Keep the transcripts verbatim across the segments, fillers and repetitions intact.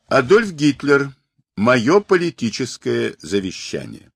Адольф Гитлер. Мое политическое завещание.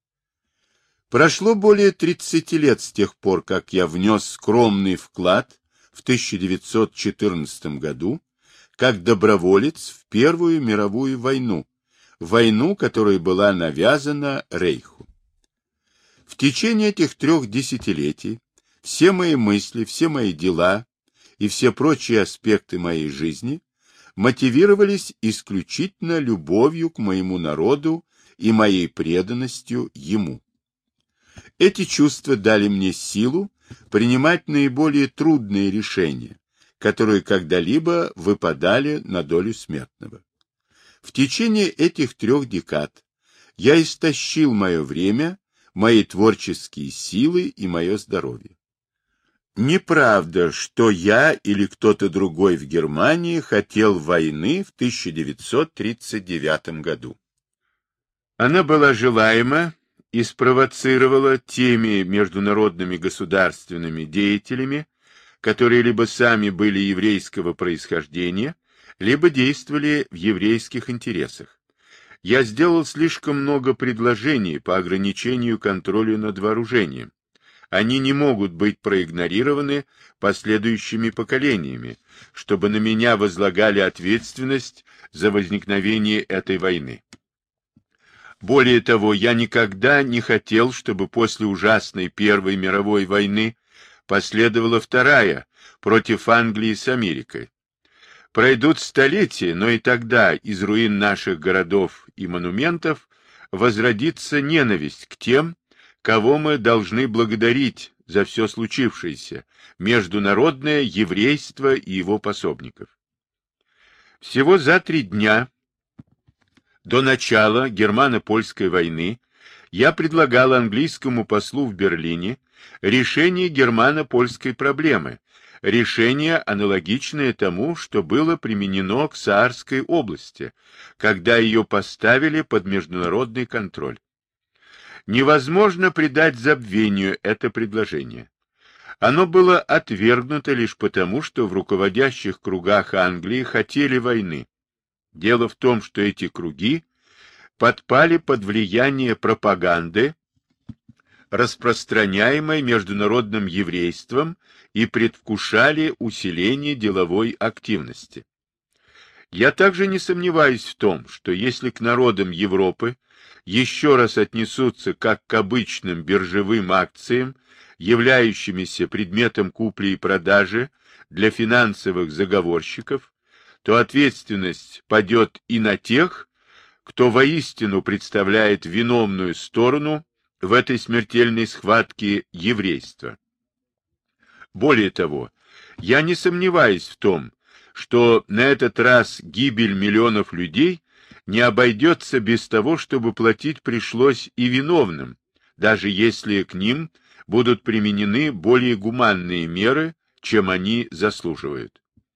Прошло более тридцати лет с тех пор, как я внес скромный вклад в тысяча девятьсот четырнадцатом году как доброволец в Первую мировую войну, войну, которая была навязана Рейху. В течение этих трех десятилетий все мои мысли, все мои дела и все прочие аспекты моей жизни мотивировались исключительно любовью к моему народу и моей преданностью ему. Эти чувства дали мне силу принимать наиболее трудные решения, которые когда-либо выпадали на долю смертного. В течение этих трех декад я истощил мое время, мои творческие силы и мое здоровье. Неправда, что я или кто-то другой в Германии хотел войны в тысяча девятьсот тридцать девятом году. Она была желаема и спровоцировала теми международными государственными деятелями, которые либо сами были еврейского происхождения, либо действовали в еврейских интересах. Я сделал слишком много предложений по ограничению контроля над вооружением. Они не могут быть проигнорированы последующими поколениями, чтобы на меня возлагали ответственность за возникновение этой войны. Более того, я никогда не хотел, чтобы после ужасной Первой мировой войны последовала вторая против Англии с Америкой. Пройдут столетия, но и тогда из руин наших городов и монументов возродится ненависть к тем, кого мы должны благодарить за все случившееся, международное еврейство и его пособников. Всего за три дня до начала германо-польской войны я предлагал английскому послу в Берлине решение германо-польской проблемы, решение, аналогичное тому, что было применено к Саарской области, когда ее поставили под международный контроль. Невозможно предать забвению это предложение. Оно было отвергнуто лишь потому, что в руководящих кругах Англии хотели войны. Дело в том, что эти круги подпали под влияние пропаганды, распространяемой международным еврейством, и предвкушали усиление деловой активности. Я также не сомневаюсь в том, что если к народам Европы еще раз отнесутся как к обычным биржевым акциям, являющимися предметом купли и продажи для финансовых заговорщиков, то ответственность падет и на тех, кто воистину представляет виновную сторону в этой смертельной схватке еврейства. Более того, я не сомневаюсь в том, что на этот раз гибель миллионов людей не обойдется без того, чтобы платить пришлось и виновным, даже если к ним будут применены более гуманные меры, чем они заслуживают.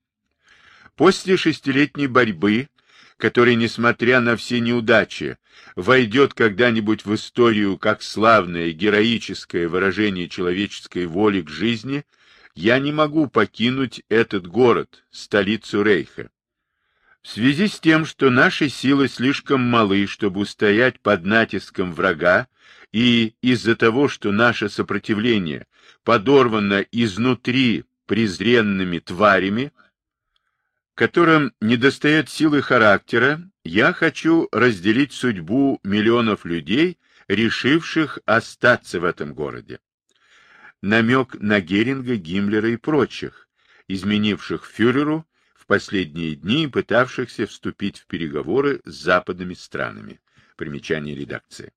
После шестилетней борьбы, которая, несмотря на все неудачи, войдет когда-нибудь в историю как славное героическое выражение человеческой воли к жизни, я не могу покинуть этот город, столицу Рейха. В связи с тем, что наши силы слишком малы, чтобы устоять под натиском врага, и из-за того, что наше сопротивление подорвано изнутри презренными тварями, которым недостает силы характера, я хочу разделить судьбу миллионов людей, решивших остаться в этом городе. Намек на Геринга, Гиммлера и прочих, изменивших фюреру в последние дни и пытавшихся вступить в переговоры с западными странами. Примечание редакции.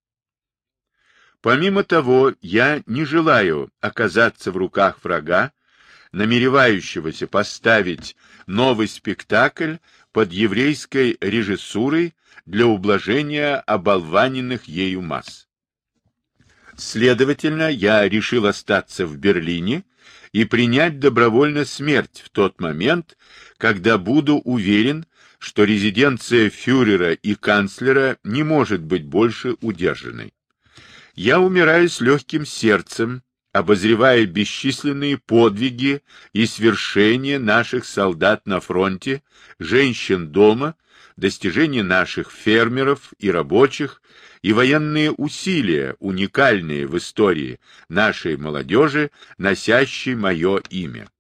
Помимо того, я не желаю оказаться в руках врага, намеревающегося поставить новый спектакль под еврейской режиссурой для ублажения оболваненных ею масс. Следовательно, я решил остаться в Берлине и принять добровольно смерть в тот момент, когда буду уверен, что резиденция фюрера и канцлера не может быть больше удержанной. Я умираю с легким сердцем, обозревая бесчисленные подвиги и свершения наших солдат на фронте, женщин дома, достижения наших фермеров и рабочих и военные усилия, уникальные в истории нашей молодежи, носящей мое имя.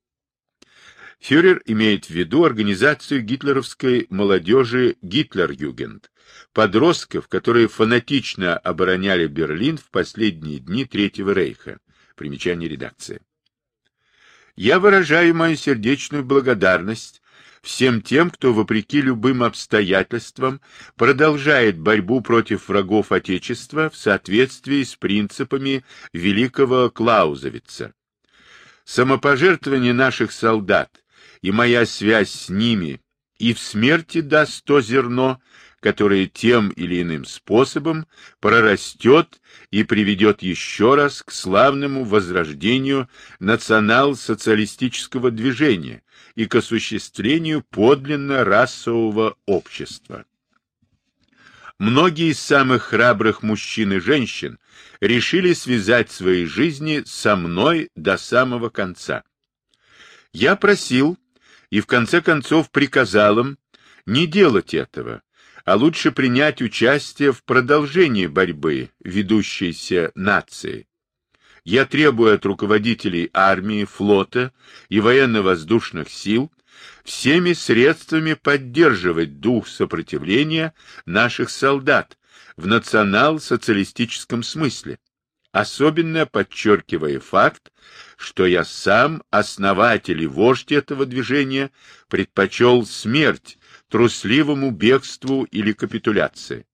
Фюрер имеет в виду организацию гитлеровской молодежи «Гитлер-Югенд», подростков, которые фанатично обороняли Берлин в последние дни Третьего рейха. Примечание редакции. Я выражаю мою сердечную благодарность всем тем, кто, вопреки любым обстоятельствам, продолжает борьбу против врагов Отечества в соответствии с принципами великого Клаузевица. Самопожертвование наших солдат и моя связь с ними и в смерти даст то зерно, которое тем или иным способом прорастет и приведет еще раз к славному возрождению национал-социалистического движения и к осуществлению подлинно расового общества. Многие из самых храбрых мужчин и женщин решили связать свои жизни со мной до самого конца. Я просил и в конце концов приказал им не делать этого, а лучше принять участие в продолжении борьбы, ведущейся нацией. Я требую от руководителей армии, флота и военно-воздушных сил всеми средствами поддерживать дух сопротивления наших солдат в национал-социалистическом смысле, особенно подчеркивая факт, что я сам, основатель и вождь этого движения, предпочел смерть трусливому бегству или капитуляции.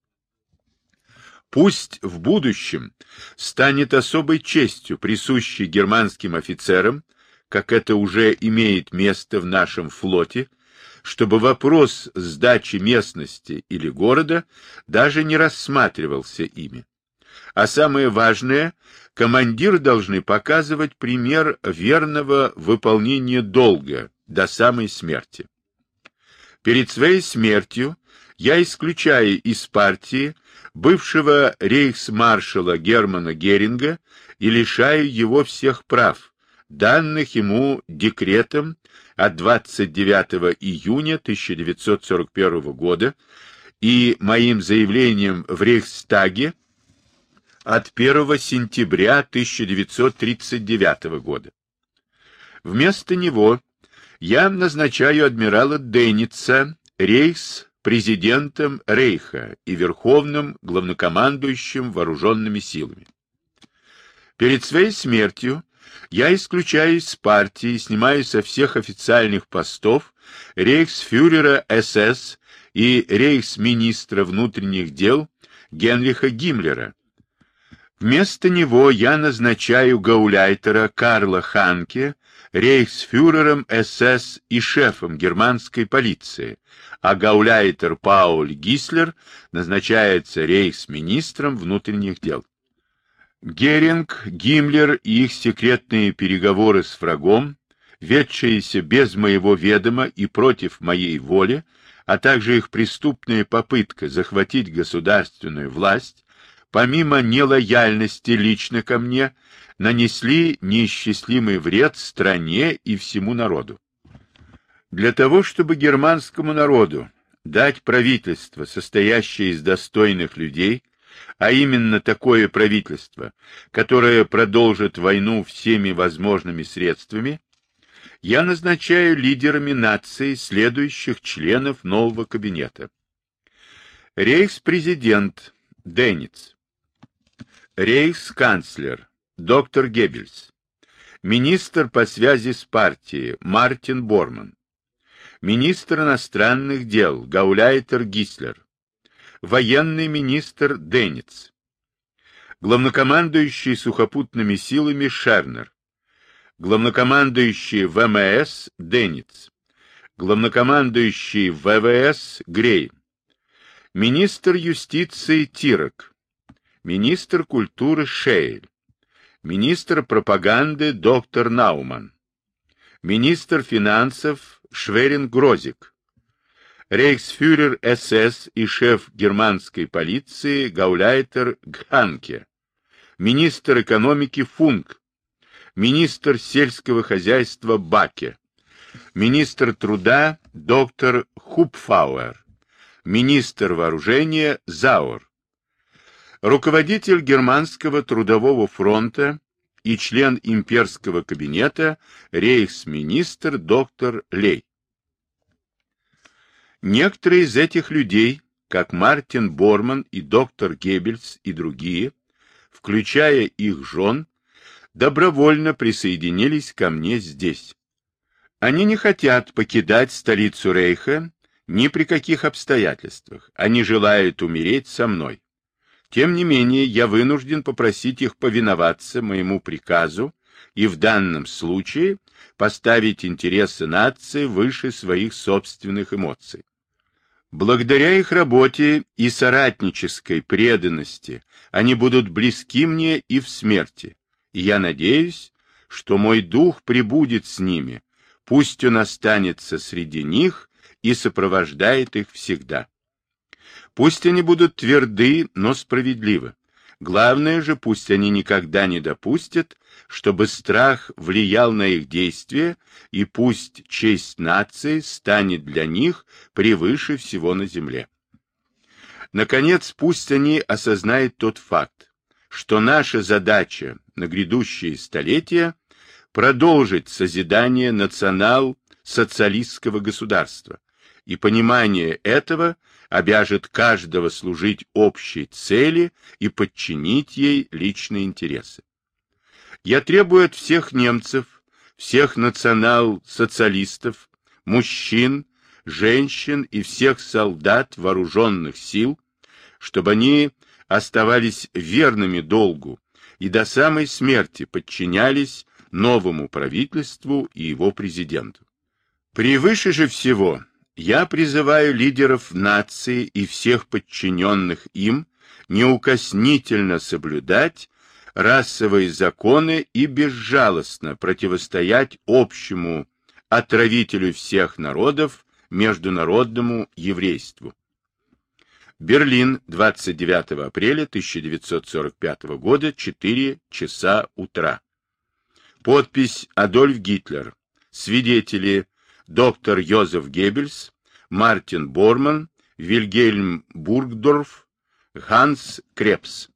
Пусть в будущем станет особой честью, присущей германским офицерам, как это уже имеет место в нашем флоте, чтобы вопрос сдачи местности или города даже не рассматривался ими. А самое важное, командиры должны показывать пример верного выполнения долга до самой смерти. Перед своей смертью я исключаю из партии бывшего рейхсмаршала Германа Геринга и лишаю его всех прав, данных ему декретом от двадцать девятого июня тысяча девятьсот сорок первого года и моим заявлением в Рейхстаге от первого сентября тысяча девятьсот тридцать девятого года. Вместо него я назначаю адмирала Денница рейхс-президентом Рейха и верховным главнокомандующим вооруженными силами. Перед своей смертью я исключаю из партии и снимаю со всех официальных постов рейхсфюрера СС и рейхсминистра внутренних дел Генриха Гиммлера. Вместо него я назначаю гауляйтера Карла Ханке рейхсфюрером СС и шефом германской полиции, а гауляйтер Пауль Гислер назначается рейхсминистром внутренних дел. Геринг, Гиммлер и их секретные переговоры с врагом, ведшиеся без моего ведома и против моей воли, а также их преступная попытка захватить государственную власть, помимо нелояльности лично ко мне, нанесли неисчислимый вред стране и всему народу. Для того, чтобы германскому народу дать правительство, состоящее из достойных людей, а именно такое правительство, которое продолжит войну всеми возможными средствами, я назначаю лидерами нации следующих членов нового кабинета. Рейхспрезидент Денниц, рейхсканцлер доктор Геббельс, министр по связи с партией Мартин Борман, министр иностранных дел гауляйтер Гислер, военный министр Денниц, главнокомандующий сухопутными силами Шернер, главнокомандующий ВМС Денниц, главнокомандующий ВВС Грей, министр юстиции Тирок, министр культуры Шейль, министр пропаганды доктор Науман, министр финансов Шверин-Грозик, рейхсфюрер СС и шеф германской полиции гауляйтер Гханке, министр экономики Функ, министр сельского хозяйства Баке, министр труда доктор Хупфауэр, министр вооружения Зауэр, руководитель Германского трудового фронта и член имперского кабинета рейхсминистр доктор Лей. Некоторые из этих людей, как Мартин Борман и доктор Геббельс и другие, включая их жен, добровольно присоединились ко мне здесь. Они не хотят покидать столицу Рейха ни при каких обстоятельствах. Они желают умереть со мной. Тем не менее, я вынужден попросить их повиноваться моему приказу и в данном случае поставить интересы нации выше своих собственных эмоций. Благодаря их работе и соратнической преданности они будут близки мне и в смерти, и я надеюсь, что мой дух пребудет с ними, пусть он останется среди них и сопровождает их всегда. Пусть они будут тверды, но справедливы. Главное же, пусть они никогда не допустят, чтобы страх влиял на их действия, и пусть честь нации станет для них превыше всего на земле. Наконец, пусть они осознают тот факт, что наша задача на грядущие столетия — продолжить созидание национал-социалистского государства, и понимание этого обяжет каждого служить общей цели и подчинить ей личные интересы. Я требую от всех немцев, всех национал-социалистов, мужчин, женщин и всех солдат вооруженных сил, чтобы они оставались верными долгу и до самой смерти подчинялись новому правительству и его президенту. Превыше же всего я призываю лидеров нации и всех подчиненных им неукоснительно соблюдать расовые законы и безжалостно противостоять общему отравителю всех народов, международному еврейству. Берлин, двадцать девятого апреля тысяча девятьсот сорок пятого года, четыре часа утра. Подпись Адольф Гитлер. Свидетели: доктор Йозеф Геббельс, Мартин Борман, Вильгельм Бургдорф, Ханс Крепс.